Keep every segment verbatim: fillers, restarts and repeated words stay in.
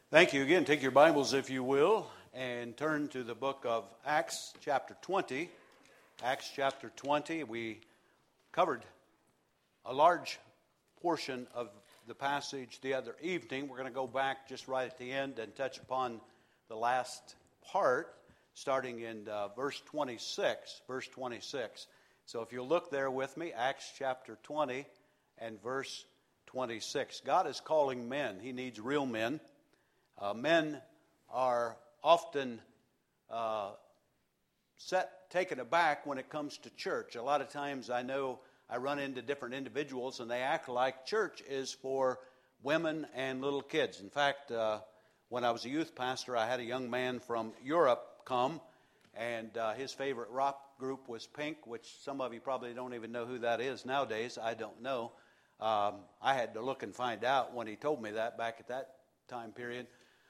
Thank you again. Take your Bibles, if you will, and turn to the book of Acts chapter twenty. Acts chapter twenty, we covered a large portion of the passage the other evening. We're going to go back just right at the end and touch upon the last part, starting in uh, verse twenty-six. Verse twenty-six. So if you'll look there with me, Acts chapter twenty and verse twenty-six. God is calling men. He needs real men. Uh, men are often uh, set, taken aback when it comes to church. A lot of times I know I run into different individuals and they act like church is for women and little kids. In fact, uh, when I was a youth pastor, I had a young man from Europe come, and uh, his favorite rock group was Pink, which some of you probably don't even know who that is nowadays. I don't know. Um, I had to look and find out when he told me that back at that time period.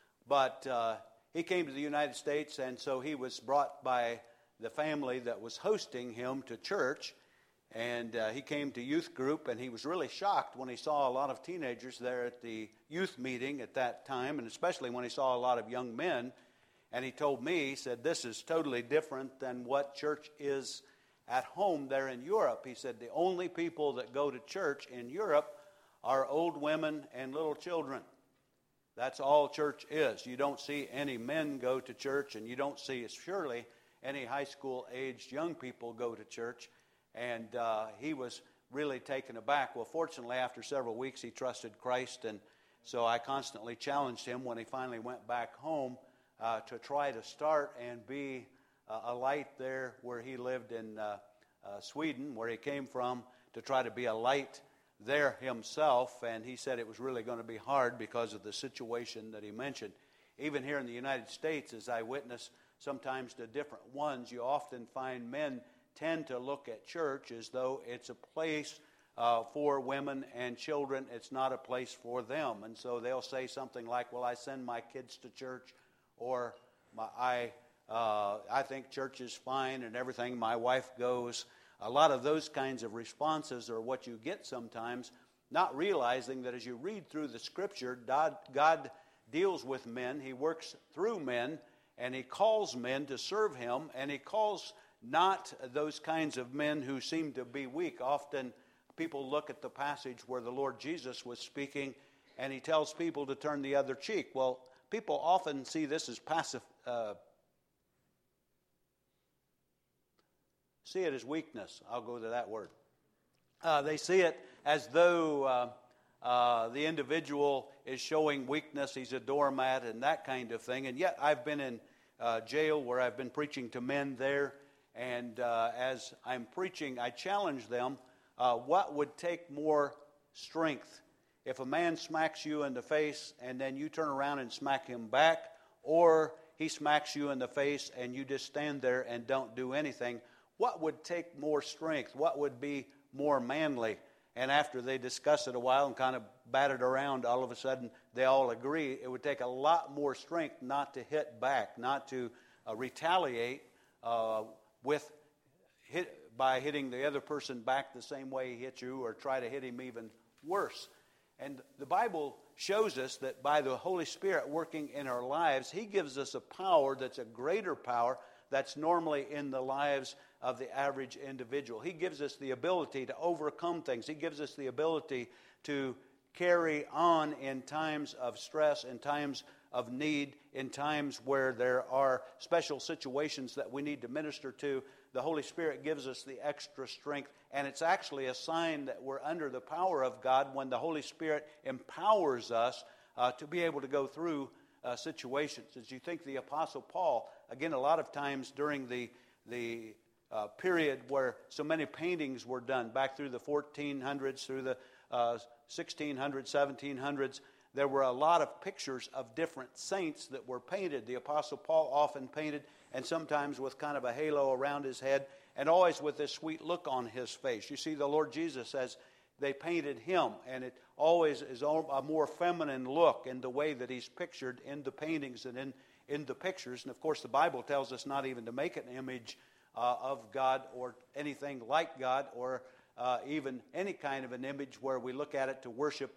But uh, he came to the United States, and so he was brought by the family that was hosting him to church. And uh, he came to youth group, and he was really shocked when he saw a lot of teenagers there at the youth meeting at that time, and especially when he saw a lot of young men. And he told me, he said, this is totally different than what church is at home there in Europe. He said, the only people that go to church in Europe are old women and little children. That's all church is. You don't see any men go to church, and you don't see, surely, any high school-aged young people go to church. And uh, he was really taken aback. Well, fortunately, after several weeks, he trusted Christ, and so I constantly challenged him when he finally went back home uh, to try to start and be uh, a light there where he lived in uh, uh, Sweden, where he came from, to try to be a light there himself. And he said it was really going to be hard because of the situation that he mentioned. Even here in the United States, as I witness sometimes to different ones, you often find men tend to look at church as though it's a place uh, for women and children. It's not a place for them. And so they'll say something like, well, I send my kids to church, or my, I, uh, I think church is fine and everything. My wife goes. A lot of those kinds of responses are what you get sometimes, not realizing that as you read through the Scripture, God, God deals with men. He works through men, and He calls men to serve Him, and He calls not those kinds of men who seem to be weak. Often people look at the passage where the Lord Jesus was speaking, and He tells people to turn the other cheek. Well, people often see this as passive, uh, see it as weakness. I'll go to that word. Uh, they see it as though uh, uh, the individual is showing weakness. He's a doormat and that kind of thing. And yet I've been in uh, jail where I've been preaching to men there. And uh, as I'm preaching, I challenge them, uh, what would take more strength? If a man smacks you in the face and then you turn around and smack him back, or he smacks you in the face and you just stand there and don't do anything, what would take more strength? What would be more manly? And after they discuss it a while and kind of bat it around, all of a sudden they all agree it would take a lot more strength not to hit back, not to uh, retaliate uh, with hit, by hitting the other person back the same way he hit you, or try to hit him even worse. And the Bible shows us that by the Holy Spirit working in our lives, He gives us a power that's a greater power that's normally in the lives of the average individual. He gives us the ability to overcome things. He gives us the ability to carry on in times of stress, in times of need, in times where there are special situations that we need to minister to. The Holy Spirit gives us the extra strength, and it's actually a sign that we're under the power of God when the Holy Spirit empowers us uh, to be able to go through uh, situations. As you think the Apostle Paul, again, a lot of times during the the uh, period where so many paintings were done, back through the fourteen hundreds, through the uh, sixteen hundreds, seventeen hundreds, there were a lot of pictures of different saints that were painted. The Apostle Paul often painted, and sometimes with kind of a halo around his head, and always with this sweet look on his face. You see, the Lord Jesus says they painted Him, and it always is a more feminine look in the way that He's pictured in the paintings and in, in the pictures. And of course, the Bible tells us not even to make an image uh, of God or anything like God, or uh, even any kind of an image where we look at it to worship it.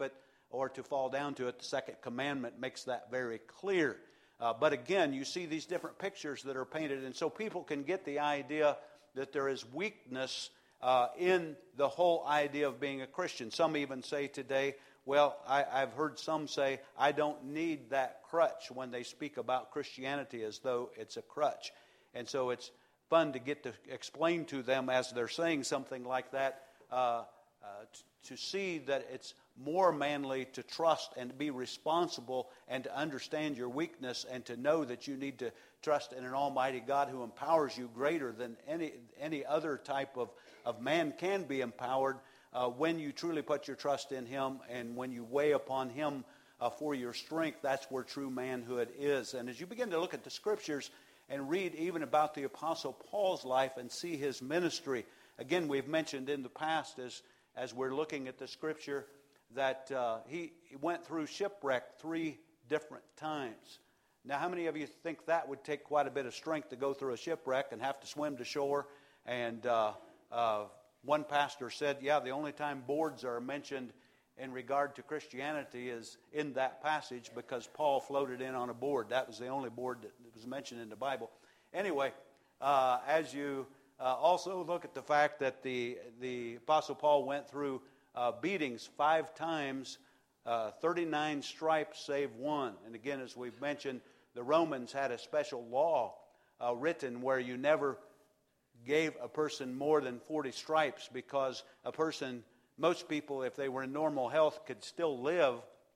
or to fall down to it. The second commandment makes that very clear. Uh, but again, you see these different pictures that are painted, and so people can get the idea that there is weakness uh, in the whole idea of being a Christian. Some even say today, well, I, I've heard some say, I don't need that crutch when they speak about Christianity as though it's a crutch. And so it's fun to get to explain to them as they're saying something like that, uh, uh, t- to see that it's more manly to trust and to be responsible and to understand your weakness and to know that you need to trust in an almighty God who empowers you greater than any any other type of, of man can be empowered uh, when you truly put your trust in him and when you weigh upon him uh, for your strength. That's where true manhood is. And as you begin to look at the scriptures and read even about the Apostle Paul's life and see his ministry, again, we've mentioned in the past as, as we're looking at the scripture that uh, he, he went through shipwreck three different times. Now, how many of you think that would take quite a bit of strength to go through a shipwreck and have to swim to shore? And uh, uh, one pastor said, yeah, the only time boards are mentioned in regard to Christianity is in that passage because Paul floated in on a board. That was the only board that was mentioned in the Bible. Anyway, uh, as you uh, also look at the fact that the, the Apostle Paul went through Uh, beatings five times, uh, thirty-nine stripes save one. And again, as we've mentioned, the Romans had a special law uh, written where you never gave a person more than forty stripes because a person, most people, if they were in normal health, could still live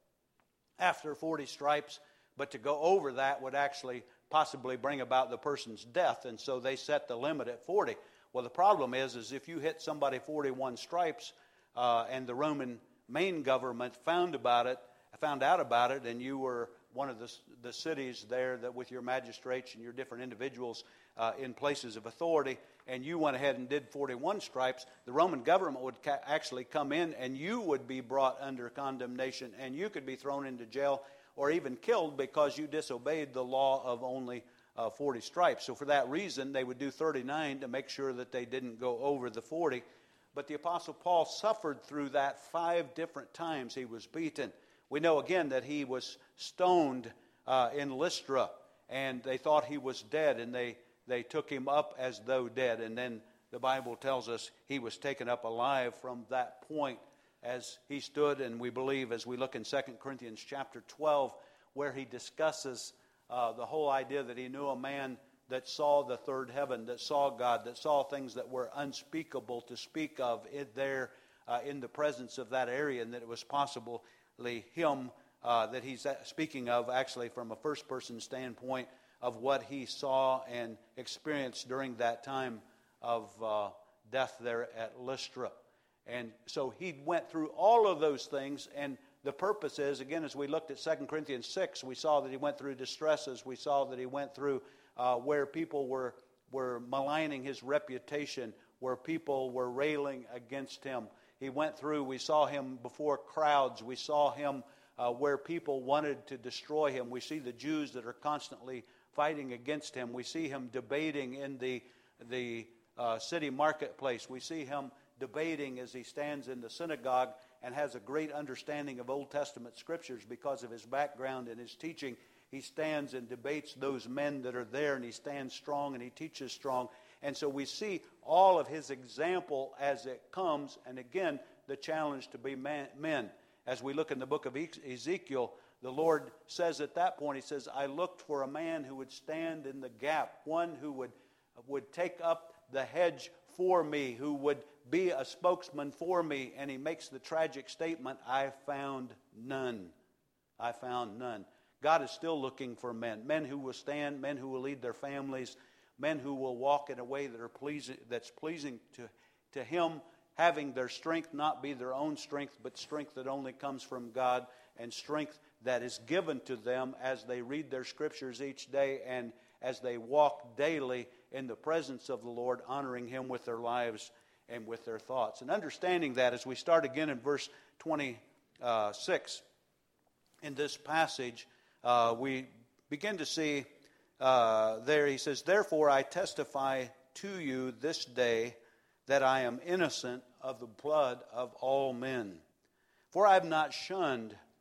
after forty stripes, but to go over that would actually possibly bring about the person's death, and so they set the limit at forty. Well, the problem is, is if you hit somebody forty-one stripes, Uh, and the Roman main government found about it, found out about it, and you were one of the, the cities there that with your magistrates and your different individuals uh, in places of authority, and you went ahead and did forty-one stripes, the Roman government would ca- actually come in and you would be brought under condemnation and you could be thrown into jail or even killed because you disobeyed the law of only uh, forty stripes. So for that reason, they would do thirty-nine to make sure that they didn't go over the forty. But the Apostle Paul suffered through that five different times he was beaten. We know again that he was stoned uh, in Lystra, and they thought he was dead, and they, they took him up as though dead. And then the Bible tells us he was taken up alive from that point as he stood, and we believe as we look in Second Corinthians chapter twelve, where he discusses uh, the whole idea that he knew a man that saw the third heaven, that saw God, that saw things that were unspeakable to speak of it there uh, in the presence of that area, and that it was possibly him uh, that he's speaking of actually from a first-person standpoint of what he saw and experienced during that time of uh, death there at Lystra. And so he went through all of those things, and the purpose is, again, as we looked at Second Corinthians six, we saw that he went through distresses, we saw that he went through Uh, where people were were maligning his reputation, where people were railing against him. He went through, we saw him before crowds. We saw him uh, where people wanted to destroy him. We see the Jews that are constantly fighting against him. We see him debating in the, the uh, city marketplace. We see him debating as he stands in the synagogue and has a great understanding of Old Testament scriptures because of his background and his teaching. He stands and debates those men that are there, and he stands strong and he teaches strong. And so we see all of his example as it comes, and again, the challenge to be man, men. As we look in the book of Ezekiel, the Lord says at that point, he says, I looked for a man who would stand in the gap, one who would, would take up the hedge for me, who would be a spokesman for me. And he makes the tragic statement, I found none. I found none. God is still looking for men, men who will stand, men who will lead their families, men who will walk in a way that are pleasing, that's pleasing to, to him, having their strength not be their own strength, but strength that only comes from God, and strength that is given to them as they read their scriptures each day and as they walk daily in the presence of the Lord, honoring him with their lives and with their thoughts. And understanding that, as we start again in verse twenty-six, in this passage, Uh, we begin to see uh, there, he says, therefore I testify to you this day that I am innocent of the blood of all men. For I have not shunned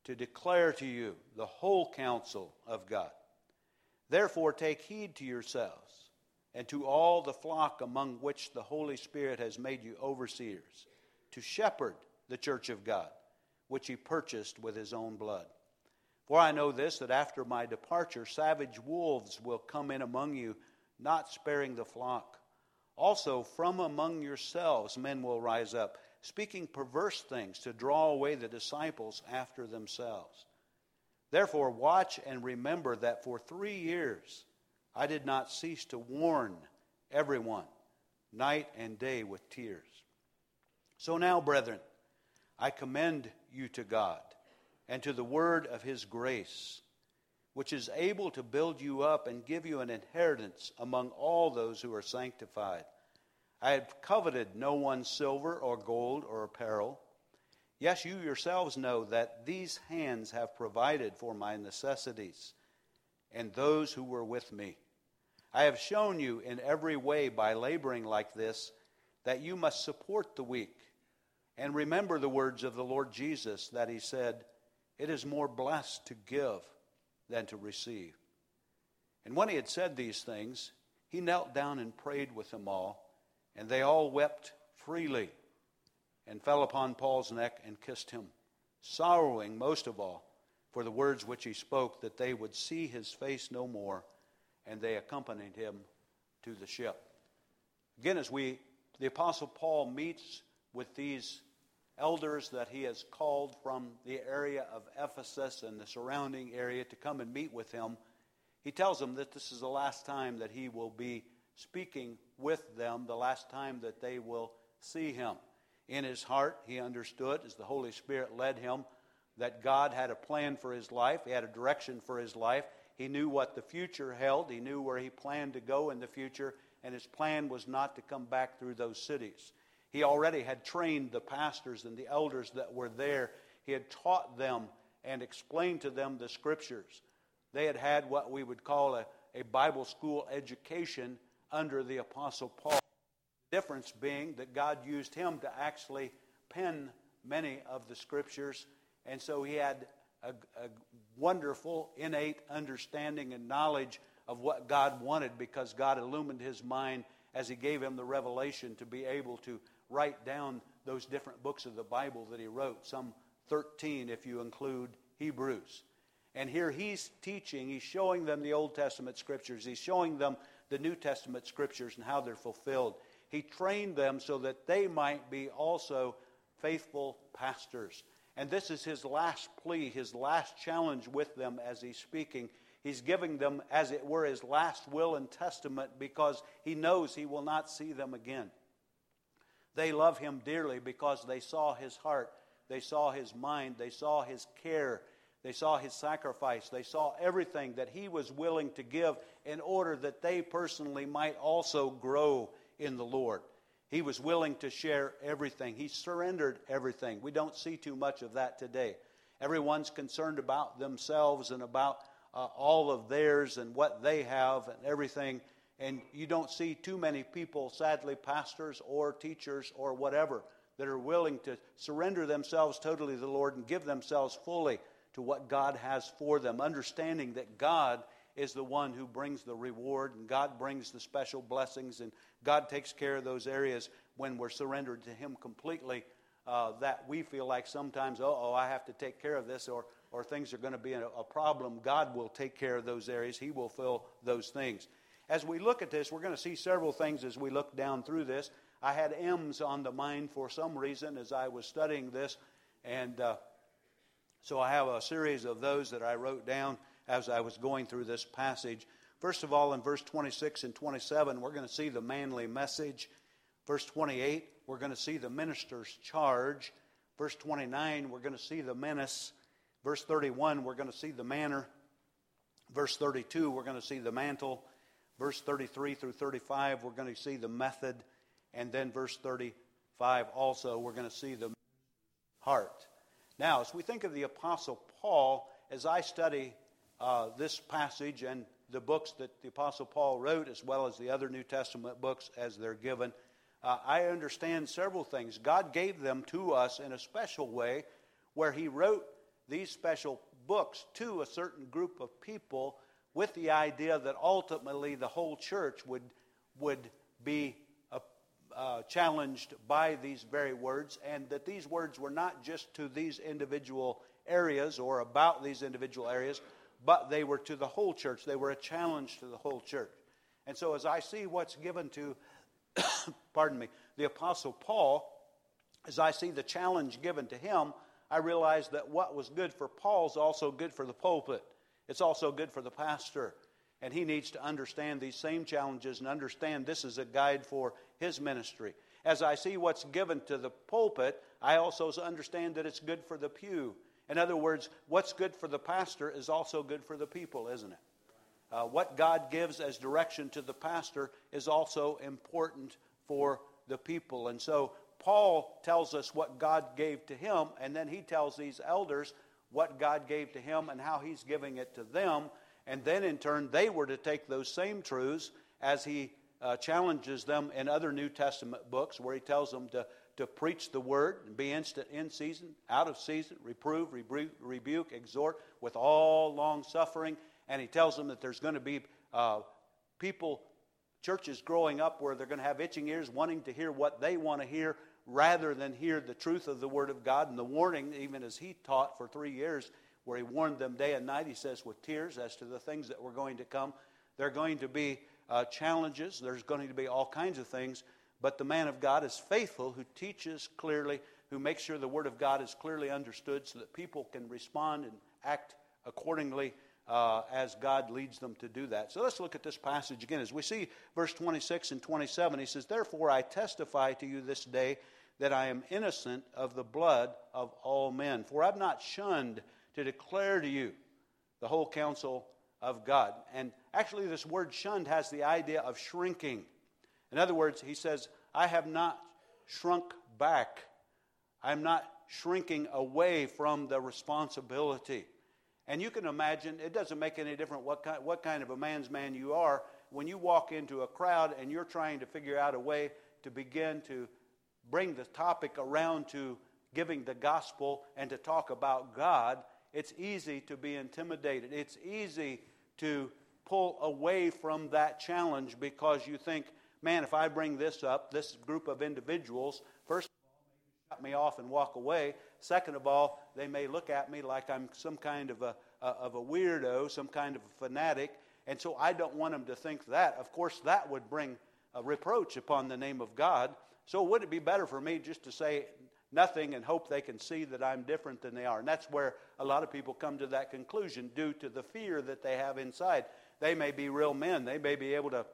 to declare to you the whole counsel of God. Therefore take heed to yourselves and to all the flock among which the Holy Spirit has made you overseers, to shepherd the church of God, which he purchased with his own blood. For I know this, that after my departure savage wolves will come in among you, not sparing the flock. Also from among yourselves men will rise up, speaking perverse things to draw away the disciples after themselves. Therefore watch and remember that for three years I did not cease to warn everyone, night and day with tears. So now, brethren, I commend you to God and to the word of his grace, which is able to build you up and give you an inheritance among all those who are sanctified. I have coveted no one's silver or gold or apparel. Yes, you yourselves know that these hands have provided for my necessities and those who were with me. I have shown you in every way by laboring like this that you must support the weak. And remember the words of the Lord Jesus, that he said, "It is more blessed to give than to receive." And when he had said these things, he knelt down and prayed with them all, and they all wept freely and fell upon Paul's neck and kissed him, sorrowing most of all for the words which he spoke, that they would see his face no more, and they accompanied him to the ship. Again, as we, the Apostle Paul meets with these elders that he has called from the area of Ephesus and the surrounding area to come and meet with him, he tells them that this is the last time that he will be speaking with them, the last time that they will see him. In his heart, he understood, as the Holy Spirit led him, that God had a plan for his life. He had a direction for his life. He knew what the future held. He knew where he planned to go in the future, and his plan was not to come back through those cities. He already had trained the pastors and the elders that were there. He had taught them and explained to them the Scriptures. They had had what we would call a, a Bible school education under the Apostle Paul. The difference being that God used him to actually pen many of the Scriptures, and so he had a, a wonderful innate understanding and knowledge of what God wanted, because God illumined his mind as he gave him the revelation to be able to write down those different books of the Bible that he wrote, some thirteen if you include Hebrews. And here he's teaching, he's showing them the Old Testament Scriptures, he's showing them the New Testament Scriptures and how they're fulfilled. He trained them so that they might be also faithful pastors. And this is his last plea, his last challenge with them as he's speaking. He's giving them, as it were, his last will and testament, because he knows he will not see them again. They love him dearly because they saw his heart, they saw his mind, they saw his care, they saw his sacrifice, they saw everything that he was willing to give in order that they personally might also grow in the Lord. He was willing to share everything. He surrendered everything. We don't see too much of that today. Everyone's concerned about themselves and about uh, all of theirs and what they have and everything. And you don't see too many people, sadly, pastors or teachers or whatever, that are willing to surrender themselves totally to the Lord and give themselves fully to what God has for them, understanding that God is the one who brings the reward, and God brings the special blessings, and God takes care of those areas when we're surrendered to him completely, uh, that we feel like sometimes, oh, oh, I have to take care of this, or, or things are going to be a, a problem. God will take care of those areas. He will fill those things. As we look at this, we're going to see several things as we look down through this. I had M's on the mind for some reason as I was studying this, and uh, so I have a series of those that I wrote down as I was going through this passage. First of all, in verse twenty-six and twenty-seven, we're going to see the manly message. Verse twenty-eight, we're going to see the minister's charge. Verse twenty-nine, we're going to see the menace. Verse thirty-one, we're going to see the manner. Verse thirty-two, we're going to see the mantle. Verse thirty-three through thirty-five, we're going to see the method. And then verse thirty-five also, we're going to see the heart. Now, as we think of the Apostle Paul, as I study uh, this passage and the books that the Apostle Paul wrote, as well as the other New Testament books as they're given, uh, I understand several things. God gave them to us in a special way, where he wrote these special books to a certain group of people with the idea that ultimately the whole church would, would be uh, uh, challenged by these very words, and that these words were not just to these individual areas or about these individual areas, but they were to the whole church. They were a challenge to the whole church. And so as I see what's given to, pardon me, the Apostle Paul, as I see the challenge given to him, I realize that what was good for Paul is also good for the pulpit. It's also good for the pastor. And he needs to understand these same challenges and understand this is a guide for his ministry. As I see what's given to the pulpit, I also understand that it's good for the pew. In other words, what's good for the pastor is also good for the people, isn't it? Uh, what God gives as direction to the pastor is also important for the people. And so Paul tells us what God gave to him, and then he tells these elders what God gave to him and how he's giving it to them. And then in turn, they were to take those same truths as he uh, challenges them in other New Testament books, where he tells them to, to preach the word and be instant in season, out of season, reprove, rebuke, rebuke, exhort with all long suffering. And he tells them that there's going to be uh, people, churches growing up where they're going to have itching ears wanting to hear what they want to hear rather than hear the truth of the Word of God. And the warning, even as he taught for three years, where he warned them day and night, he says, with tears as to the things that were going to come. There are going to be uh, challenges. There's going to be all kinds of things. But the man of God is faithful, who teaches clearly, who makes sure the Word of God is clearly understood so that people can respond and act accordingly Uh, as God leads them to do that. So let's look at this passage again. As we see verse twenty-six and twenty-seven, he says, "Therefore I testify to you this day that I am innocent of the blood of all men. For I have not shunned to declare to you the whole counsel of God." And actually this word shunned has the idea of shrinking. In other words, he says, I have not shrunk back. I'm not shrinking away from the responsibility. And you can imagine, it doesn't make any difference what kind, what kind of a man's man you are. When you walk into a crowd and you're trying to figure out a way to begin to bring the topic around to giving the gospel and to talk about God, it's easy to be intimidated. It's easy to pull away from that challenge because you think, man, if I bring this up, this group of individuals, first cut me off and walk away. Second of all, they may look at me like I'm some kind of a, a of a weirdo, some kind of a fanatic, and so I don't want them to think that. Of course, that would bring a reproach upon the name of God. So would it be better for me just to say nothing and hope they can see that I'm different than they are? And that's where a lot of people come to that conclusion due to the fear that they have inside. They may be real men. They may be able to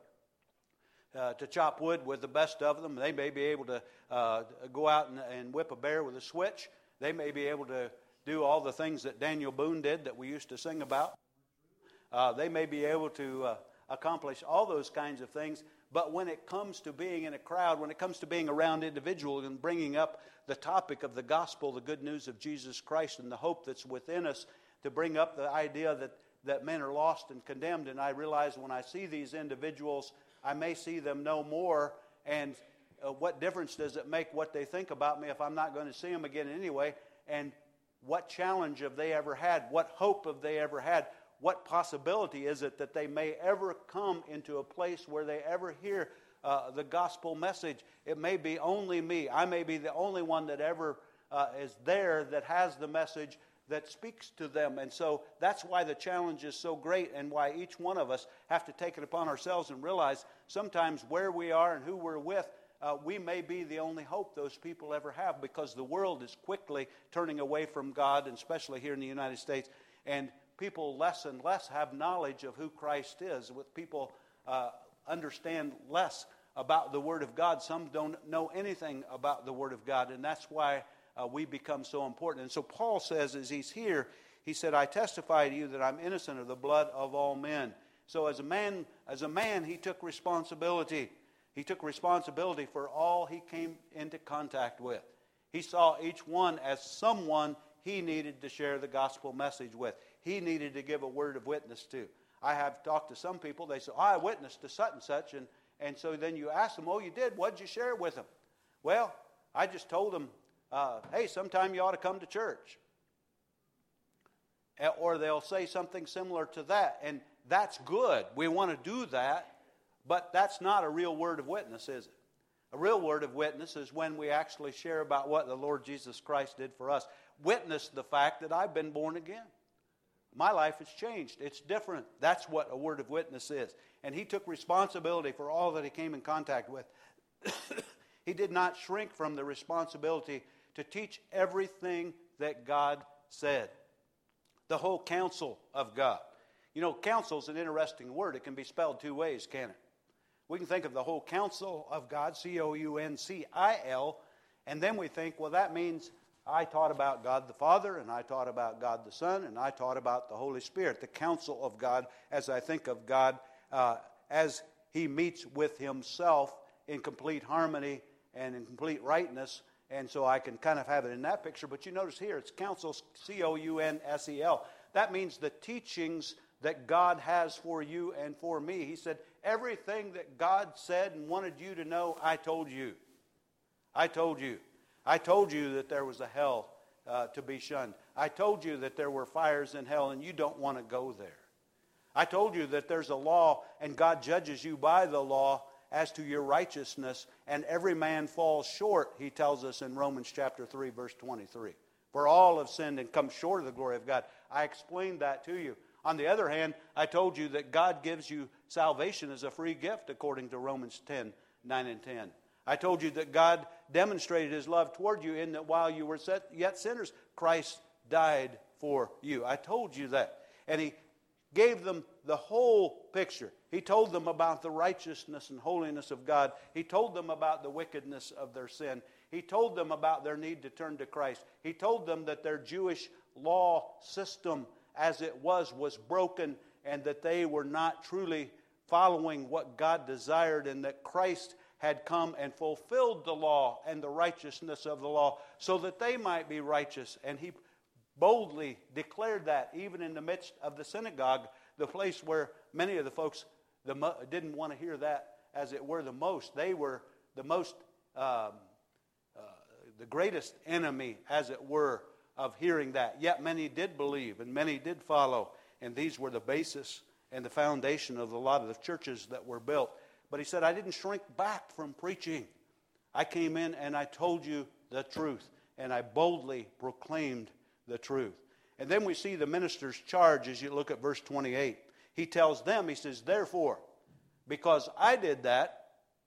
Uh, to chop wood with the best of them. They may be able to uh, go out and, and whip a bear with a switch. They may be able to do all the things that Daniel Boone did that we used to sing about. Uh, they may be able to uh, accomplish all those kinds of things. But when it comes to being in a crowd, when it comes to being around individuals and bringing up the topic of the gospel, the good news of Jesus Christ and the hope that's within us, to bring up the idea that, that men are lost and condemned. And I realize when I see these individuals, I may see them no more, and uh, what difference does it make what they think about me if I'm not going to see them again anyway? And what challenge have they ever had? What hope have they ever had? What possibility is it that they may ever come into a place where they ever hear uh, the gospel message? It may be only me. I may be the only one that ever uh, is there that has the message that speaks to them. And so that's why the challenge is so great, and why each one of us have to take it upon ourselves and realize sometimes where we are and who we're with, uh, we may be the only hope those people ever have, because the world is quickly turning away from God, and especially here in the United States. And people less and less have knowledge of who Christ is. With people uh, understand less about the Word of God. Some don't know anything about the Word of God, and that's why Uh, we become so important. And so Paul says, as he's here, he said, I testify to you that I'm innocent of the blood of all men. So as a man, as a man, he took responsibility. He took responsibility for all he came into contact with. He saw each one as someone he needed to share the gospel message with. He needed to give a word of witness to. I have talked to some people, they say, oh, I witnessed to such and such. And, and so then you ask them, oh, you did? What'd you share with them? Well, I just told them, Uh, hey, sometime you ought to come to church. or they'll say something similar to that. And that's good. We want to do that, but that's not a real word of witness, is it? A real word of witness is when we actually share about what the Lord Jesus Christ did for us. Witness the fact that I've been born again. My life has changed. It's different. That's what a word of witness is. And he took responsibility for all that he came in contact with. He did not shrink from the responsibility to teach everything that God said. The whole counsel of God. You know, counsel is an interesting word. It can be spelled two ways, can't it? We can think of the whole counsel of God, C O U N C I L, and then we think, well, that means I taught about God the Father, and I taught about God the Son, and I taught about the Holy Spirit, the counsel of God, as I think of God uh, as He meets with Himself in complete harmony and in complete rightness, and so I can kind of have it in that picture. But you notice here, it's counsel, C O U N S E L. That means the teachings that God has for you and for me. He said, everything that God said and wanted you to know, I told you. I told you. I told you that there was a hell uh, to be shunned. I told you that there were fires in hell and you don't want to go there. I told you that there's a law and God judges you by the law as to your righteousness, and every man falls short, he tells us in Romans chapter three, verse twenty-three. For all have sinned and come short of the glory of God. I explained that to you. On the other hand, I told you that God gives you salvation as a free gift according to Romans ten, nine and ten. I told you that God demonstrated His love toward you in that while you were yet sinners, Christ died for you. I told you that. And He gave them the whole picture. He told them about the righteousness and holiness of God. He told them about the wickedness of their sin. He told them about their need to turn to Christ. He told them that their Jewish law system as it was, was broken, and that they were not truly following what God desired, and that Christ had come and fulfilled the law and the righteousness of the law so that they might be righteous. And He boldly declared that even in the midst of the synagogue, the place where many of the folks the mo- didn't want to hear that, as it were, the most. They were the most, um, uh, the greatest enemy, as it were, of hearing that. Yet many did believe and many did follow. And these were the basis and the foundation of a lot of the churches that were built. But he said, I didn't shrink back from preaching. I came in and I told you the truth. And I boldly proclaimed the truth. And then we see the minister's charge as you look at verse twenty-eight. He tells them, he says, therefore, because I did that,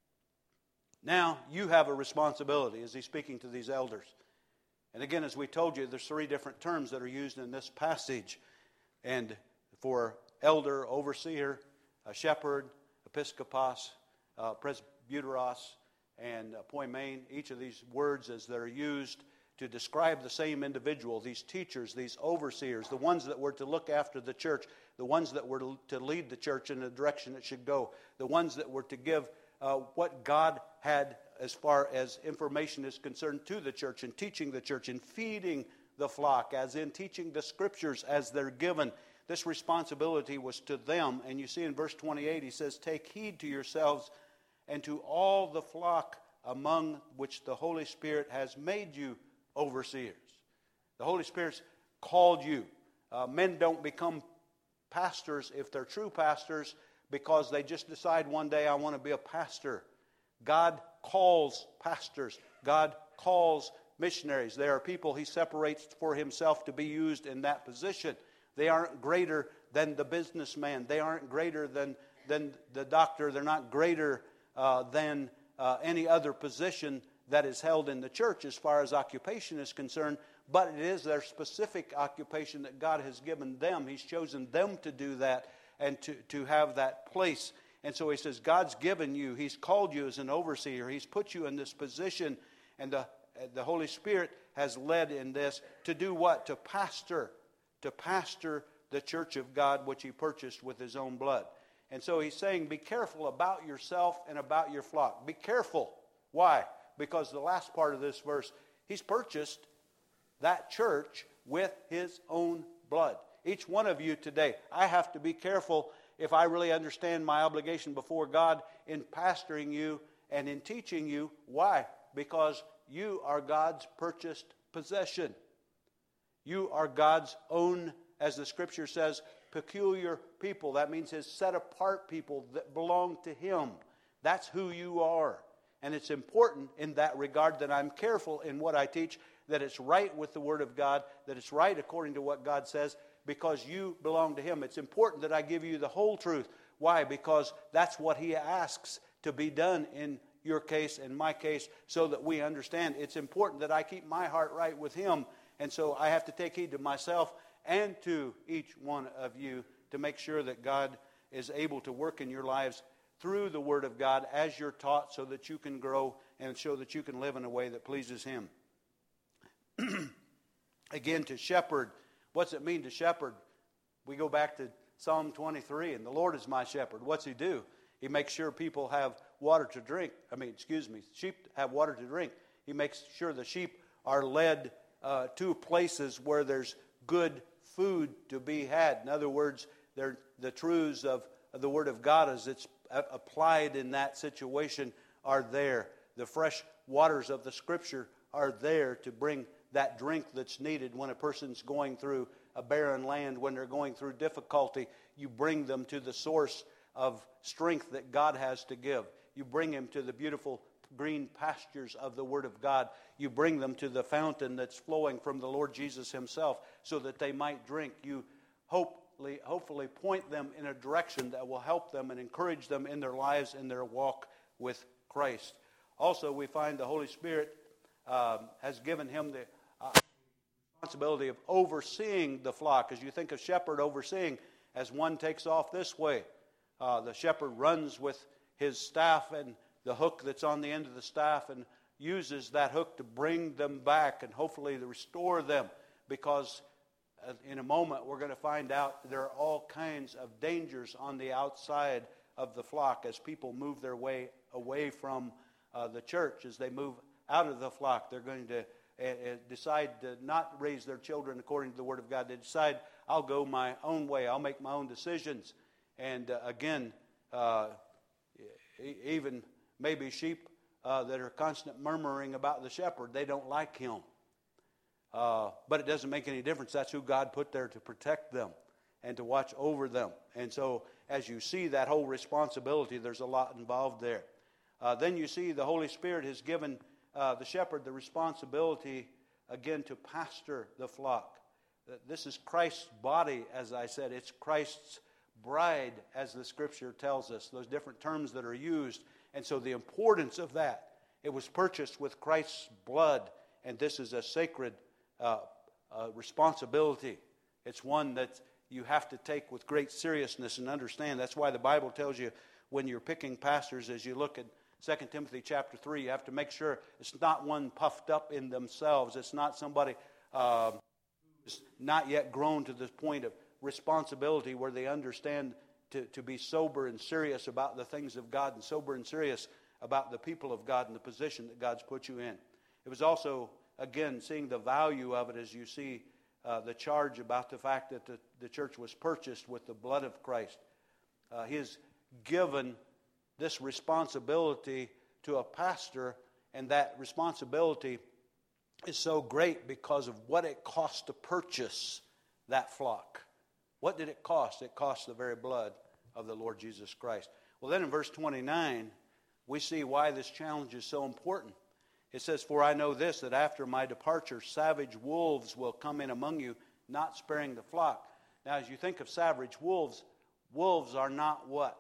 now you have a responsibility, as he's speaking to these elders. And again, as we told you, there's three different terms that are used in this passage. And for elder, overseer, a shepherd, episkopos, uh, presbyteros, and uh, poimen, each of these words as they're used to describe the same individual, these teachers, these overseers, the ones that were to look after the church, the ones that were to, to lead the church in the direction it should go, the ones that were to give uh, what God had as far as information is concerned to the church and teaching the church and feeding the flock, as in teaching the scriptures as they're given. This responsibility was to them. And you see in verse twenty-eight, he says, take heed to yourselves and to all the flock among which the Holy Spirit has made you overseers. The Holy Spirit's called you. Uh, men don't become pastors if they're true pastors because they just decide one day, I want to be a pastor. God calls pastors. God calls missionaries. They are people He separates for Himself to be used in that position. They aren't greater than the businessman. They aren't greater than, than the doctor. They're not greater uh, than uh, any other position that is held in the church as far as occupation is concerned. But it is their specific occupation that God has given them. He's chosen them to do that and to, to have that place. And so he says, God's given you, He's called you as an overseer. He's put you in this position. And the, the Holy Spirit has led in this to do what? To pastor. To pastor the church of God, which He purchased with His own blood. And so He's saying, be careful about yourself and about your flock. Be careful. Why? Because the last part of this verse, He's purchased that church with His own blood. Each one of you today, I have to be careful if I really understand my obligation before God in pastoring you and in teaching you. Why? Because you are God's purchased possession. You are God's own as the Scripture says, peculiar people. That means His set-apart people that belong to Him. That's who you are. And it's important in that regard that I'm careful in what I teach, that it's right with the Word of God, that it's right according to what God says, because you belong to Him. It's important that I give you the whole truth. Why? Because that's what He asks to be done in your case and my case, so that we understand. It's important that I keep my heart right with Him, and so I have to take heed to myself and to each one of you to make sure that God is able to work in your lives through the Word of God as you're taught, so that you can grow and so that you can live in a way that pleases Him. Again, to shepherd. What's it mean to shepherd? We go back to Psalm twenty-three, and the Lord is my shepherd. What's He do? He makes sure people have water to drink. I mean, excuse me, sheep have water to drink. He makes sure the sheep are led uh, to places where there's good food to be had. In other words, they're, the truths of, of the Word of God as it's applied in that situation are there. The fresh waters of the Scripture are there to bring that drink that's needed when a person's going through a barren land, when they're going through difficulty. You bring them to the source of strength that God has to give. You bring them to the beautiful green pastures of the Word of God. You bring them to the fountain that's flowing from the Lord Jesus Himself, so that they might drink. You hopefully, hopefully point them in a direction that will help them and encourage them in their lives, in their walk with Christ. Also, we find the Holy Spirit um, has given Him the uh, responsibility of overseeing the flock. As you think of shepherd overseeing, as one takes off this way, uh, the shepherd runs with his staff and the hook that's on the end of the staff, and uses that hook to bring them back and hopefully to restore them, because in a moment we're going to find out there are all kinds of dangers on the outside of the flock as people move their way away from uh, the church. As they move out of the flock, they're going to uh, uh, decide to not raise their children according to the Word of God. They decide, I'll go my own way, I'll make my own decisions. And uh, again, uh, even maybe sheep uh, that are constant murmuring about the shepherd, they don't like him. Uh, but it doesn't make any difference. That's who God put there to protect them and to watch over them. And so as you see that whole responsibility, there's a lot involved there. Uh, then you see the Holy Spirit has given uh, the shepherd the responsibility, again, to pastor the flock. This is Christ's body, as I said. It's Christ's bride, as the Scripture tells us. Those different terms that are used. And so the importance of that, it was purchased with Christ's blood, and this is a sacred uh, uh, responsibility. It's one that you have to take with great seriousness and understand. That's why the Bible tells you when you're picking pastors, as you look at Second Timothy chapter three, you have to make sure it's not one puffed up in themselves. It's not somebody uh, who's not yet grown to the point of responsibility where they understand to, to be sober and serious about the things of God, and sober and serious about the people of God and the position that God's put you in. It was also, again, seeing the value of it as you see uh, the charge about the fact that the, the church was purchased with the blood of Christ. Uh, he has given this responsibility to a pastor, and that responsibility is so great because of what it cost to purchase that flock. What did it cost? It cost the very blood of the Lord Jesus Christ. Well, then in verse twenty-nine, we see why this challenge is so important. It says, "For I know this, that after my departure, savage wolves will come in among you, not sparing the flock." Now, as you think of savage wolves, wolves are not what?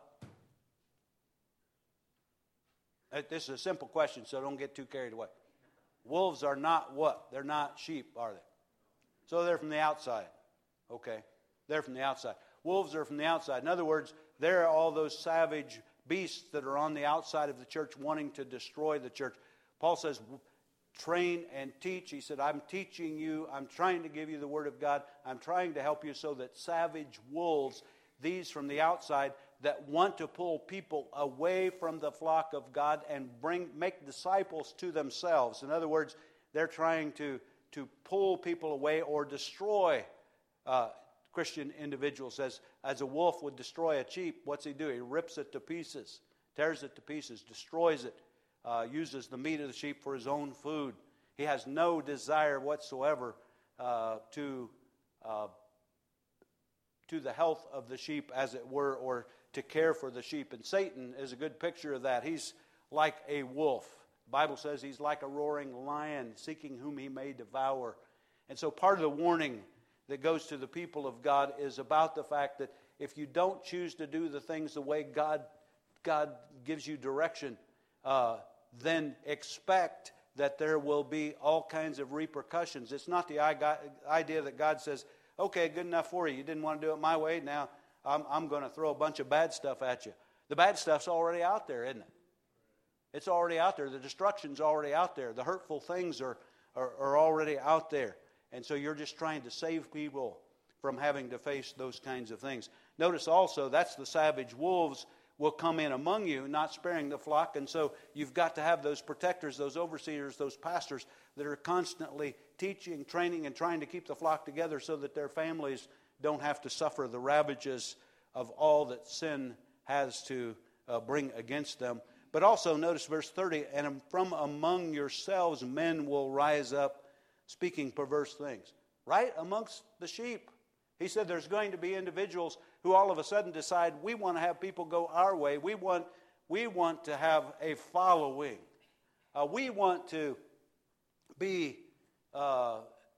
This is a simple question, so don't get too carried away. Wolves are not what? They're not sheep, are they? So they're from the outside. Okay. They're from the outside. Wolves are from the outside. In other words, they're all those savage beasts that are on the outside of the church wanting to destroy the church. Paul says, train and teach. He said, I'm teaching you. I'm trying to give you the Word of God. I'm trying to help you so that savage wolves, these from the outside, that want to pull people away from the flock of God and bring make disciples to themselves. In other words, they're trying to, to pull people away or destroy uh, Christian individuals. As, as a wolf would destroy a sheep, what's he do? He rips it to pieces, tears it to pieces, destroys it, uh, uses the meat of the sheep for his own food. He has no desire whatsoever uh, to uh, to the health of the sheep, as it were, or to care for the sheep. And Satan is a good picture of that. He's like a wolf. The Bible says he's like a roaring lion, seeking whom he may devour. And so part of the warning that goes to the people of God is about the fact that if you don't choose to do the things the way God, God gives you direction, uh, then expect that there will be all kinds of repercussions. It's not the idea that God says, okay, good enough for you. You didn't want to do it my way. Now I'm, I'm going to throw a bunch of bad stuff at you. The bad stuff's already out there, isn't it? It's already out there. The destruction's already out there. The hurtful things are, are, are already out there. And so you're just trying to save people from having to face those kinds of things. Notice also, that's the savage wolves will come in among you, not sparing the flock. And so you've got to have those protectors, those overseers, those pastors that are constantly teaching, training, and trying to keep the flock together so that their families don't have to suffer the ravages of all that sin has to uh, bring against them. But also notice verse thirty, and from among yourselves men will rise up speaking perverse things. Right amongst the sheep. He said there's going to be individuals who all of a sudden decide we want to have people go our way. We want, we want to have a following. Uh, we want to be uh,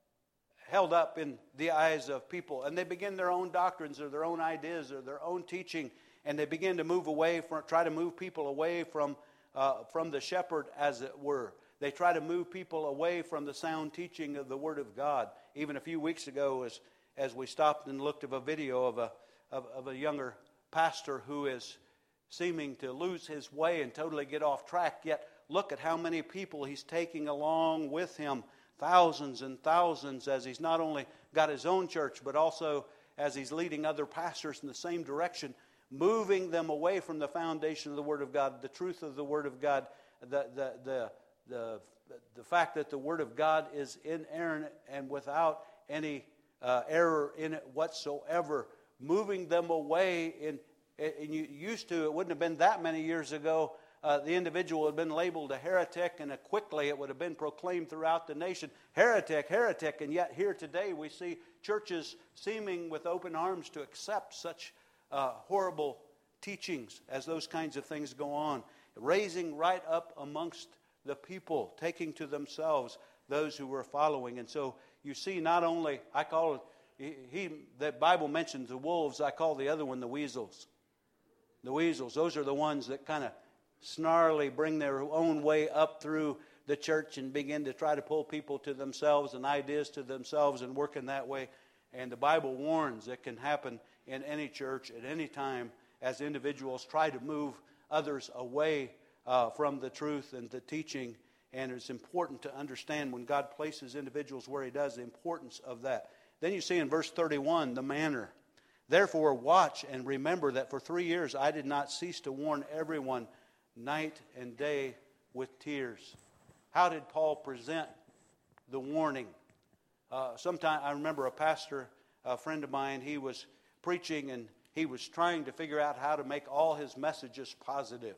held up in the eyes of people. And they begin their own doctrines or their own ideas or their own teaching. And they begin to move away from, try to move people away from, uh, from the shepherd, as it were. They try to move people away from the sound teaching of the Word of God. Even a few weeks ago, as, as we stopped and looked at a video of a, of, of a younger pastor who is seeming to lose his way and totally get off track, yet look at how many people he's taking along with him, thousands and thousands, as he's not only got his own church, but also as he's leading other pastors in the same direction, moving them away from the foundation of the Word of God, the truth of the Word of God, the the the the, the fact that the Word of God is inerrant and without any uh, error in it whatsoever, moving them away. In, and you used to, it wouldn't have been that many years ago, uh, the individual had been labeled a heretic, and uh, quickly it would have been proclaimed throughout the nation, heretic, heretic, and yet here today we see churches seeming with open arms to accept such uh, horrible teachings as those kinds of things go on, raising right up amongst the people, taking to themselves those who were following. And so you see, not only, I call it, he, he the Bible mentions the wolves, I call the other one the weasels. The weasels, those are the ones that kind of snarly bring their own way up through the church and begin to try to pull people to themselves and ideas to themselves and work in that way. And the Bible warns it can happen in any church at any time as individuals try to move others away Uh, from the truth and the teaching. And it's important to understand when God places individuals where He does, the importance of that. Then you see in verse thirty-one, the manner. Therefore watch and remember that for three years I did not cease to warn everyone night and day with tears. How did Paul present the warning? Uh, sometime I remember a pastor, a friend of mine, he was preaching and he was trying to figure out how to make all his messages positive.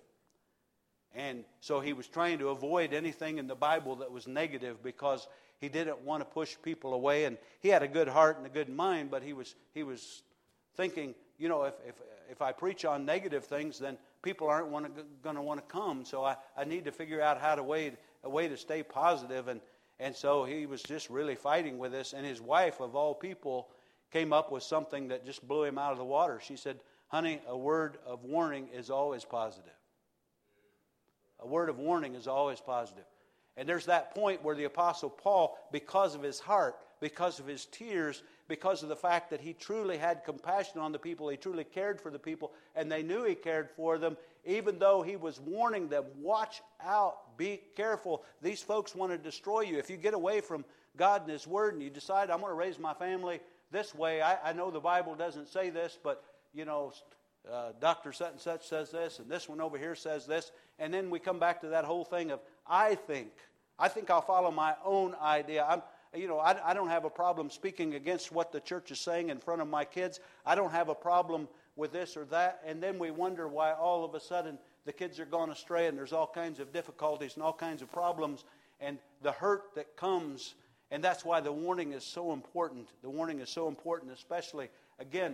And so he was trying to avoid anything in the Bible that was negative because he didn't want to push people away. And he had a good heart and a good mind, but he was he was thinking, you know, if if, if I preach on negative things, then people aren't going to want to come. So I, I need to figure out how to way, a way to stay positive. And, and so he was just really fighting with this. And his wife, of all people, came up with something that just blew him out of the water. She said, honey, a word of warning is always positive. A word of warning is always positive. And there's that point where the Apostle Paul, because of his heart, because of his tears, because of the fact that he truly had compassion on the people, he truly cared for the people, and they knew he cared for them, even though he was warning them, watch out, be careful. These folks want to destroy you. If you get away from God and His Word and you decide, I'm going to raise my family this way, I, I know the Bible doesn't say this, but, you know, Uh, Doctor such and such says this, and this one over here says this, and then we come back to that whole thing of I think, I think I'll follow my own idea. I'm, you know, I, I don't have a problem speaking against what the church is saying in front of my kids. I don't have a problem with this or that, and then we wonder why all of a sudden the kids are gone astray, and there's all kinds of difficulties and all kinds of problems, and the hurt that comes, and that's why the warning is so important. The warning is so important, especially again.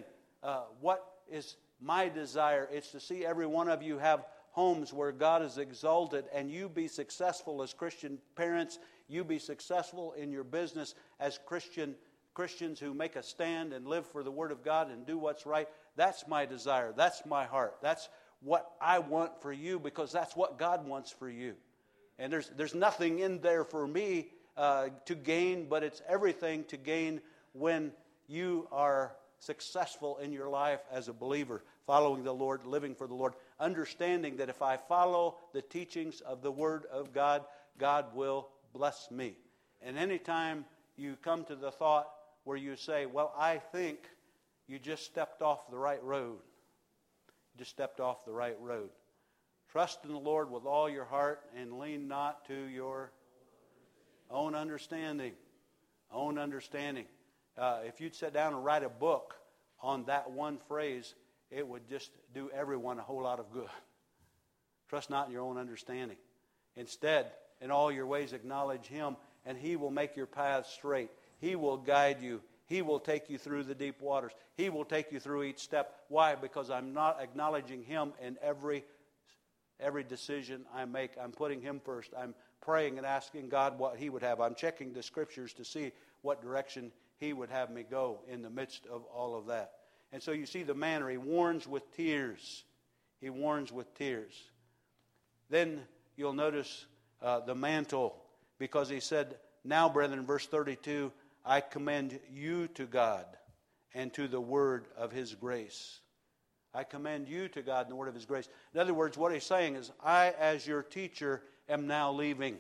uh, what is my desire? It's to see every one of you have homes where God is exalted, and you be successful as Christian parents. You be successful in your business as Christian Christians who make a stand and live for the Word of God and do what's right. That's my desire. That's my heart. That's what I want for you, because that's what God wants for you. And there's there's nothing in there for me uh, to gain, but it's everything to gain when you are successful in your life as a believer, following the Lord, living for the Lord, understanding that if I follow the teachings of the Word of God, God will bless me. And anytime you come to the thought where you say, well, I think, you just stepped off the right road. You just stepped off the right road. Trust in the Lord with all your heart and lean not to your own understanding. Own understanding. Uh, if you'd sit down and write a book on that one phrase, it would just do everyone a whole lot of good. Trust not in your own understanding. Instead, in all your ways acknowledge Him, and He will make your paths straight. He will guide you. He will take you through the deep waters. He will take you through each step. Why? Because I'm not acknowledging Him in every every decision I make. I'm putting Him first. I'm praying and asking God what He would have. I'm checking the Scriptures to see what direction He would have me go in the midst of all of that. And so you see the manner. He warns with tears. He warns with tears. Then you'll notice uh, the mantle, because he said, now, brethren, verse thirty-two, I commend you to God and to the word of His grace. I commend you to God and the word of His grace. In other words, what he's saying is, I, as your teacher, am now leaving.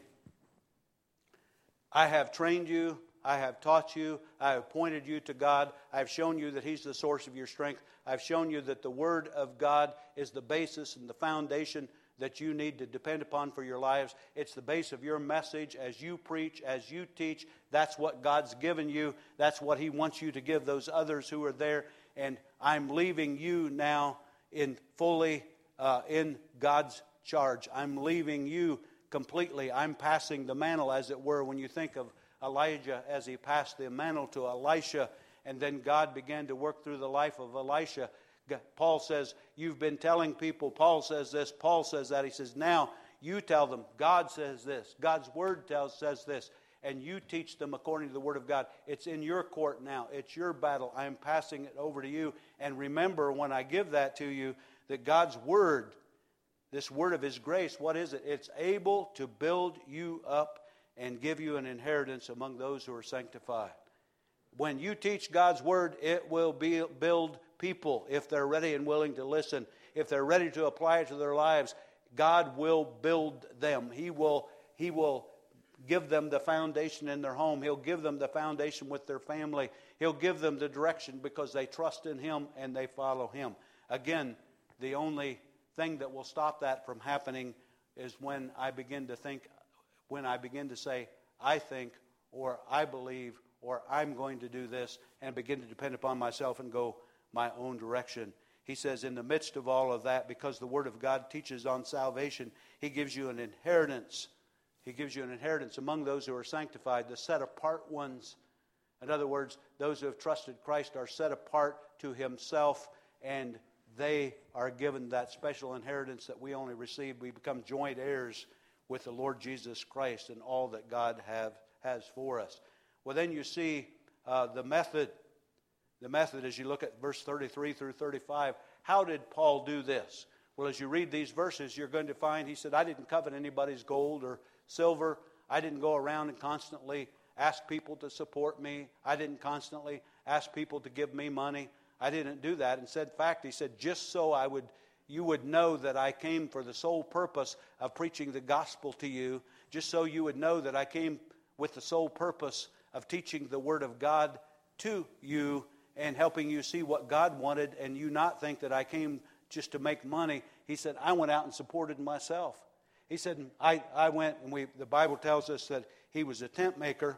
I have trained you. I have taught you. I have pointed you to God. I have shown you that He's the source of your strength. I've shown you that the Word of God is the basis and the foundation that you need to depend upon for your lives. It's the base of your message as you preach, as you teach. That's what God's given you. That's what He wants you to give those others who are there. And I'm leaving you now in fully uh, in God's charge. I'm leaving you completely. I'm passing the mantle, as it were, when you think of Elijah as he passed the mantle to Elisha, and then God began to work through the life of Elisha. Paul says, you've been telling people, Paul says this, Paul says that. He says, now you tell them, God says this, God's Word tells says this, and you teach them according to the Word of God. It's in your court now. It's your battle. I'm passing it over to you. And remember, when I give that to you, that God's Word, this Word of His grace, what is it? It's able to build you up and give you an inheritance among those who are sanctified. When you teach God's Word, it will be, build people if they're ready and willing to listen. If they're ready to apply it to their lives, God will build them. He will, He will give them the foundation in their home. He'll give them the foundation with their family. He'll give them the direction because they trust in Him and they follow Him. Again, the only thing that will stop that from happening is when I begin to think, when I begin to say, I think, or I believe, or I'm going to do this, and begin to depend upon myself and go my own direction. He says, in the midst of all of that, because the Word of God teaches on salvation, He gives you an inheritance. He gives you an inheritance among those who are sanctified, the set-apart ones. In other words, those who have trusted Christ are set apart to Himself, and they are given that special inheritance that we only receive. We become joint heirs with the Lord Jesus Christ and all that God have, has for us. Well, then you see uh, the method. The method, as you look at verse thirty-three through thirty-five, how did Paul do this? Well, as you read these verses, you're going to find, he said, I didn't covet anybody's gold or silver. I didn't go around and constantly ask people to support me. I didn't constantly ask people to give me money. I didn't do that. Instead, in fact, he said, just so I would, you would know that I came for the sole purpose of preaching the gospel to you, just so you would know that I came with the sole purpose of teaching the Word of God to you and helping you see what God wanted, and you not think that I came just to make money. He said, I went out and supported myself. He said, I, I went, and we, the Bible tells us that he was a tent maker.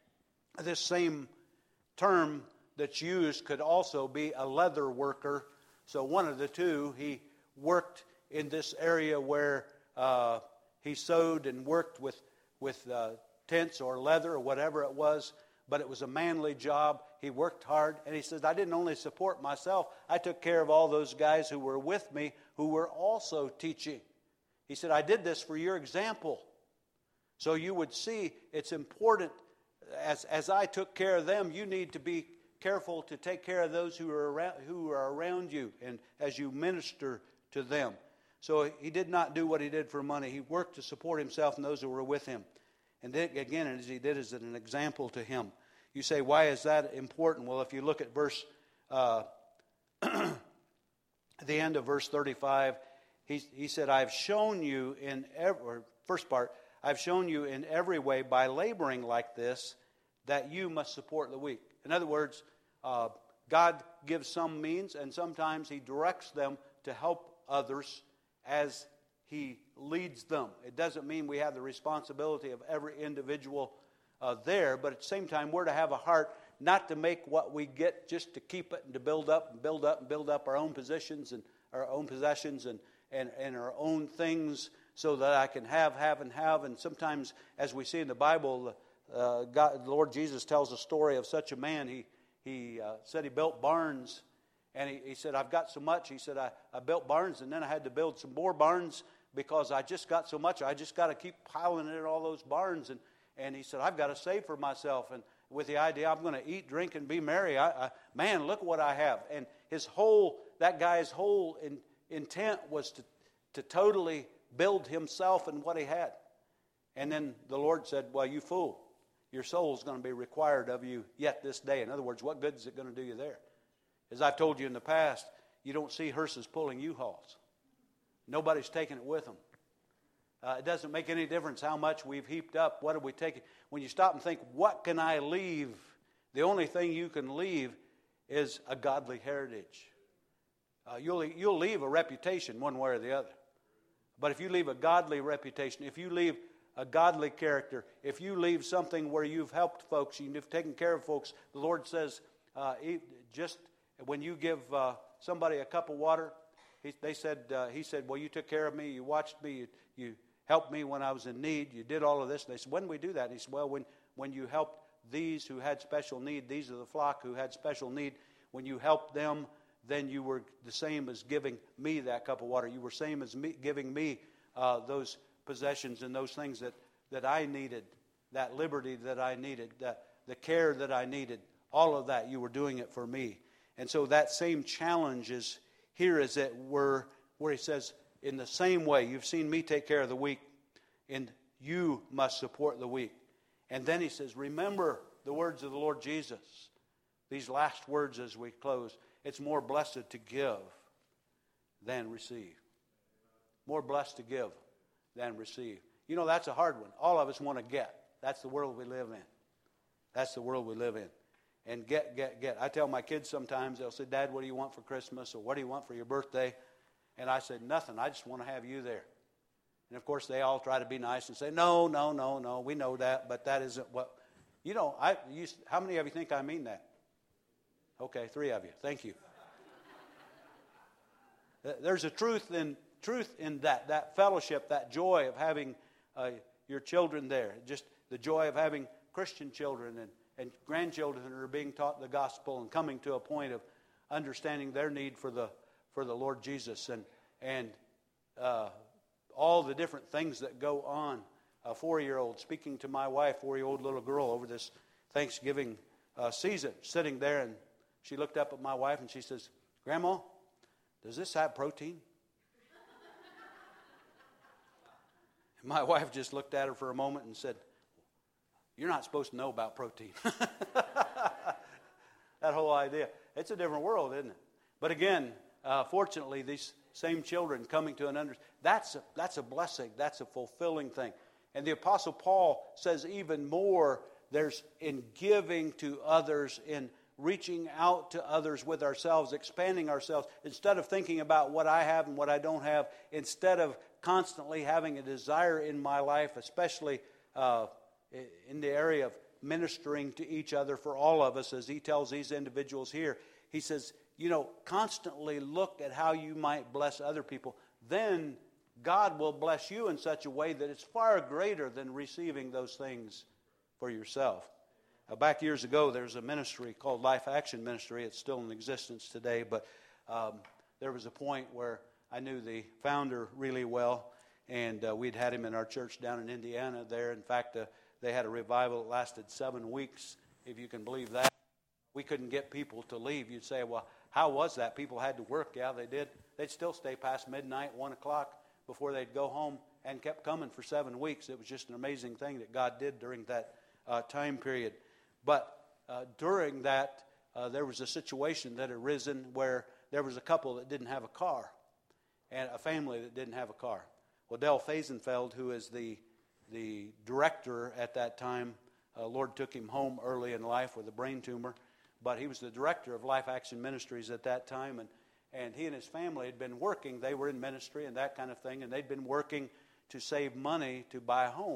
This same term that's used could also be a leather worker. So one of the two, he worked in this area where uh, he sewed and worked with, with uh, tents or leather or whatever it was. but it was a manly job. He worked hard, and he says, I didn't only support myself, I took care of all those guys who were with me who were also teaching. He said, I did this for your example. So you would see it's important, as, as I took care of them, you need to be careful to take care of those who are around, who are around you, and as you minister to them. So he did not do what he did for money. He worked to support himself and those who were with him. And then, again, as he did as an example to him. You say, why is that important? Well, if you look at verse, uh, at the end of verse thirty-five, he, he said, I've shown you in every, or first part, I've shown you in every way by laboring like this that you must support the weak. In other words, uh, God gives some means, and sometimes he directs them to help others as he leads them. It doesn't mean we have the responsibility of every individual uh, there, but at the same time, we're to have a heart not to make what we get just to keep it and to build up and build up and build up our own positions and our own possessions and, and, and our own things so that I can have, have, and have. And sometimes, as we see in the Bible, uh, God, the Lord Jesus tells a story of such a man. He, he uh, said he built barns. And he, he said, I've got so much. He said, I, I built barns, and then I had to build some more barns because I just got so much. I just got to keep piling it in all those barns. And, and he said, I've got to save for myself. And with the idea I'm going to eat, drink, and be merry. I, I, man, look what I have. And his whole, that guy's whole in, intent was to, to totally build himself and what he had. And then the Lord said, well, you fool. Your soul is going to be required of you yet this day. In other words, what good is it going to do you there? As I've told you in the past, you don't see hearses pulling U-Hauls. Nobody's taking it with them. Uh, it doesn't make any difference how much we've heaped up. What are we taking? When you stop and think, what can I leave? The only thing you can leave is a godly heritage. Uh, you'll, you'll leave a reputation one way or the other. But if you leave a godly reputation, if you leave a godly character, if you leave something where you've helped folks, you've taken care of folks, the Lord says, uh, just when you give uh, somebody a cup of water, he, they said, uh, he said, well, you took care of me, you watched me, you, you helped me when I was in need, you did all of this. And they said, when did we do that? And he said, well, when, when you helped these who had special need, these are the flock who had special need, when you helped them, then you were the same as giving me that cup of water. You were the same as me, giving me uh, those possessions and those things that, that I needed, that liberty that I needed, that, the care that I needed, all of that, you were doing it for me. And so that same challenge is here, as it were, where he says, in the same way, you've seen me take care of the weak, and you must support the weak. And then he says, remember the words of the Lord Jesus. These last words as we close. It's more blessed to give than receive. More blessed to give than receive. You know, that's a hard one. All of us want to get. That's the world we live in. That's the world we live in. And get, get, get. I tell my kids sometimes, they'll say, Dad, what do you want for Christmas? Or what do you want for your birthday? And I said, nothing. I just want to have you there. And of course, they all try to be nice and say, no, no, no, no. We know that, but that isn't what. You know, I. You, how many of you think I mean that? Okay, three of you. Thank you. There's a truth in truth in that, that fellowship, that joy of having uh, your children there. Just the joy of having Christian children and, and grandchildren that are being taught the gospel and coming to a point of understanding their need for the for the Lord Jesus and and uh, all the different things that go on. A four-year-old speaking to my wife, four-year-old little girl over this Thanksgiving uh, season, sitting there, and she looked up at my wife and she says, Grandma, does this have protein? And my wife just looked at her for a moment and said, you're not supposed to know about protein. That whole idea. It's a different world, isn't it? But again, uh, fortunately, these same children coming to an understanding, that's a, that's a blessing. That's a fulfilling thing. And the Apostle Paul says even more, there's in giving to others, in reaching out to others with ourselves, expanding ourselves, instead of thinking about what I have and what I don't have, instead of constantly having a desire in my life, especially uh, in the area of ministering to each other for all of us, as he tells these individuals here. He says, you know, constantly look at how you might bless other people. Then God will bless you in such a way that it's far greater than receiving those things for yourself. uh, back years ago, there's a ministry called Life Action Ministry. It's still in existence today, but um, there was a point where I knew the founder really well, and uh, we'd had him in our church down in Indiana there. In fact, uh, they had a revival that lasted seven weeks, if you can believe that. We couldn't get people to leave. You'd say, well, how was that? People had to work. Yeah, they did. They'd still stay past midnight, one o'clock, before they'd go home, and kept coming for seven weeks. It was just an amazing thing that God did during that uh, time period. But uh, during that, uh, there was a situation that had arisen where there was a couple that didn't have a car, and a family that didn't have a car. Well, Del Fazenfeld, who is the the director at that time, uh, Lord took him home early in life with a brain tumor, but he was the director of Life Action Ministries at that time, and, and he and his family had been working. They were in ministry and that kind of thing, and they'd been working to save money to buy a home.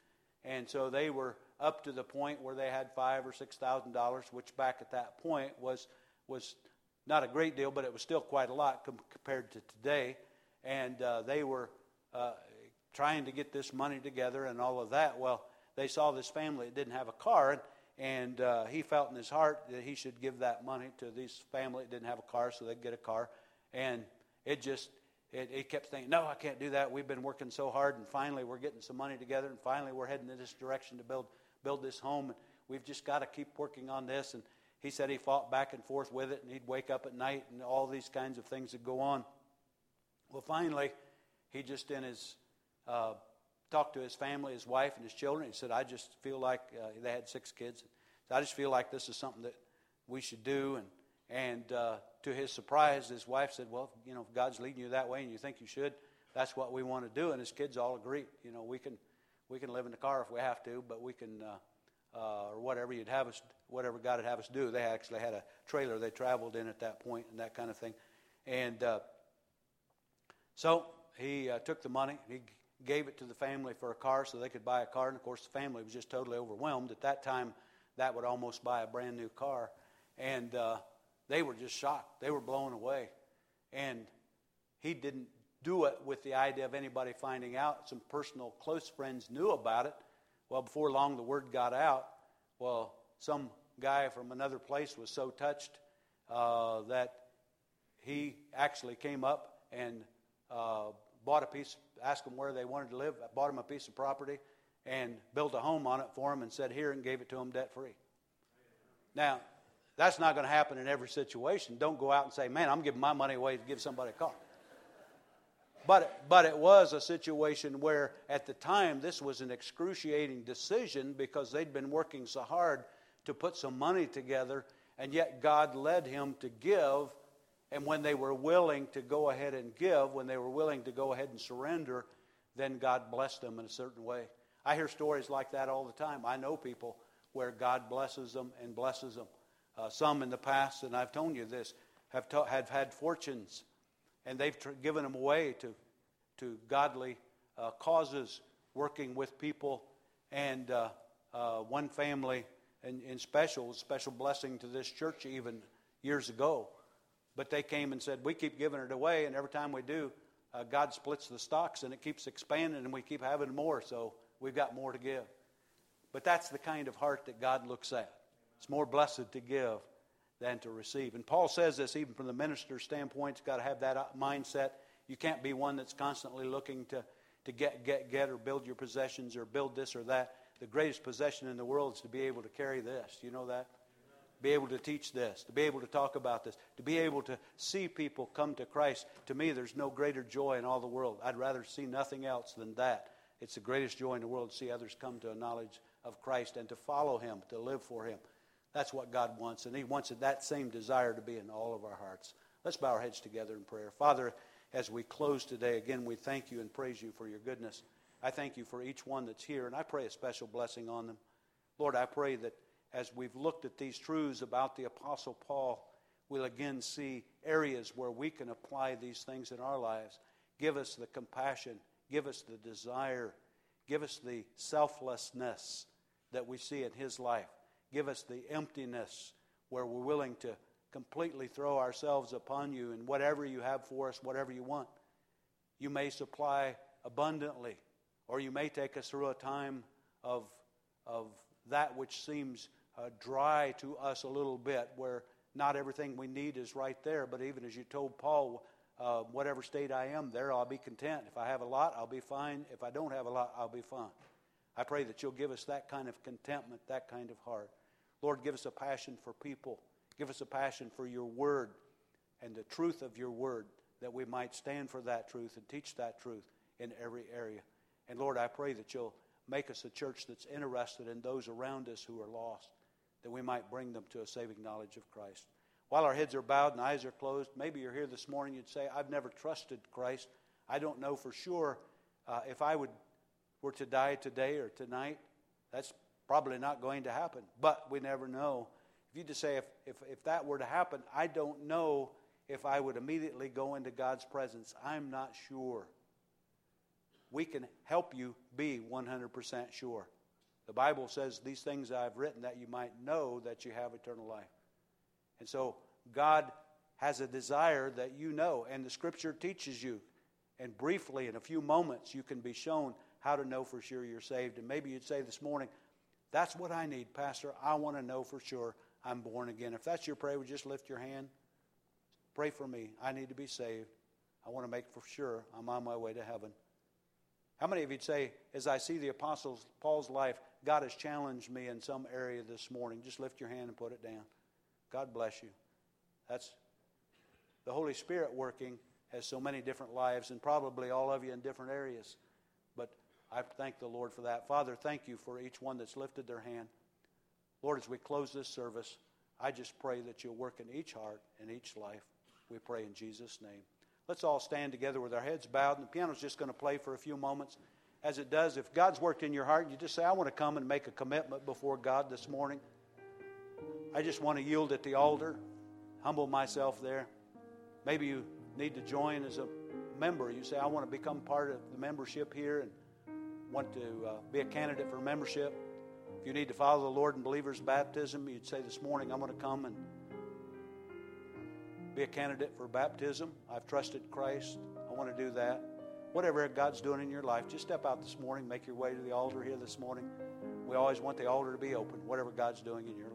And so they were up to the point where they had five or six thousand dollars, which back at that point was was not a great deal, but it was still quite a lot com- compared to today. And uh, they were uh, trying to get this money together and all of that. Well, they saw this family that didn't have a car, and, and uh, he felt in his heart that he should give that money to this family that didn't have a car so they'd get a car. And it just, it, it kept thinking, no, I can't do that. We've been working so hard, and finally we're getting some money together, and finally we're heading in this direction to build build this home, and we've just got to keep working on this. And he said he fought back and forth with it, and he'd wake up at night, and all these kinds of things would go on. Well, finally, he just in his, uh, talked to his family, his wife, and his children. He said, I just feel like, uh, they had six kids. So I just feel like this is something that we should do. And, and uh, to his surprise, his wife said, well, you know, if God's leading you that way and you think you should, that's what we want to do. And his kids all agreed. You know, we can we can live in the car if we have to, but we can, uh, uh, or whatever you'd have us, whatever God would have us do. They actually had a trailer they traveled in at that point and that kind of thing. And uh, so he uh, took the money. He gave it to the family for a car so they could buy a car. And, of course, the family was just totally overwhelmed. At that time, that would almost buy a brand new car. And uh, they were just shocked. They were blown away. And he didn't do it with the idea of anybody finding out. Some personal close friends knew about it. Well, before long, the word got out. Well, some guy from another place was so touched uh, that he actually came up and uh, bought a piece, asked them where they wanted to live, bought them a piece of property, and built a home on it for them and said, here, and gave it to them debt-free. Now, that's not going to happen in every situation. Don't go out and say, man, I'm giving my money away to give somebody a car. But, but it was a situation where, at the time, this was an excruciating decision because they'd been working so hard to put some money together, and yet God led him to give. And when they were willing to go ahead and give, when they were willing to go ahead and surrender, then God blessed them in a certain way. I hear stories like that all the time. I know people where God blesses them and blesses them. Uh, some in the past, and I've told you this, have, ta- have had fortunes, and they've tr- given them away to, to godly uh, causes, working with people. And uh, uh, one family in, in special, special blessing to this church even years ago. But they came and said, we keep giving it away, and every time we do, uh, God splits the stocks, and it keeps expanding, and we keep having more, so we've got more to give. But that's the kind of heart that God looks at. It's more blessed to give than to receive. And Paul says this even from the minister's standpoint. You've got to have that mindset. You can't be one that's constantly looking to, to get, get, get, or build your possessions, or build this or that. The greatest possession in the world is to be able to carry this. You know that? Be able to teach this, to be able to talk about this, to be able to see people come to Christ. To me, there's no greater joy in all the world. I'd rather see nothing else than that. It's the greatest joy in the world to see others come to a knowledge of Christ and to follow Him, to live for Him. That's what God wants, and He wants that same desire to be in all of our hearts. Let's bow our heads together in prayer. Father, as we close today, again, we thank You and praise You for Your goodness. I thank You for each one that's here, and I pray a special blessing on them. Lord, I pray that as we've looked at these truths about the Apostle Paul, we'll again see areas where we can apply these things in our lives. Give us the compassion. Give us the desire. Give us the selflessness that we see in his life. Give us the emptiness where we're willing to completely throw ourselves upon You and whatever You have for us, whatever You want. You may supply abundantly, or You may take us through a time of, of that which seems uh, dry to us a little bit, where not everything we need is right there. But even as you told Paul, uh, whatever state I am, there I'll be content. If I have a lot, I'll be fine. If I don't have a lot, I'll be fine. I pray that you'll give us that kind of contentment, that kind of heart. Lord, give us a passion for people. Give us a passion for your word and the truth of your word, that we might stand for that truth and teach that truth in every area. And Lord, I pray that you'll make us a church that's interested in those around us who are lost, that we might bring them to a saving knowledge of Christ. While our heads are bowed and eyes are closed, maybe you're here this morning, you'd say, I've never trusted Christ. I don't know for sure uh, if I would were to die today or tonight. That's probably not going to happen, but we never know. If you just say, if, if, if that were to happen, I don't know if I would immediately go into God's presence. I'm not sure. We can help you be one hundred percent sure. The Bible says these things I've written that you might know that you have eternal life. And so God has a desire that you know, and the Scripture teaches you. And briefly, in a few moments, you can be shown how to know for sure you're saved. And maybe you'd say this morning, that's what I need, Pastor. I want to know for sure I'm born again. If that's your prayer, would you just lift your hand? Pray for me. I need to be saved. I want to make for sure I'm on my way to heaven. How many of you'd say, as I see the Apostle Paul's life, God has challenged me in some area this morning? Just lift your hand and put it down. God bless you. That's the Holy Spirit working has so many different lives, and probably all of you in different areas. But I thank the Lord for that. Father, thank you for each one that's lifted their hand. Lord, as we close this service, I just pray that you'll work in each heart and each life. We pray in Jesus' name. Let's all stand together with our heads bowed, and the piano's just going to play for a few moments. As it does, if God's worked in your heart, you just say, I want to come and make a commitment before God this morning. I just want to yield at the altar, humble myself there. Maybe you need to join as a member. You say, I want to become part of the membership here and want to uh, be a candidate for membership. If you need to follow the Lord in believer's baptism, you'd say this morning, I'm going to come and be a candidate for baptism. I've trusted Christ. I want to do that. Whatever God's doing in your life, just step out this morning, make your way to the altar here this morning. We always want the altar to be open, whatever God's doing in your life.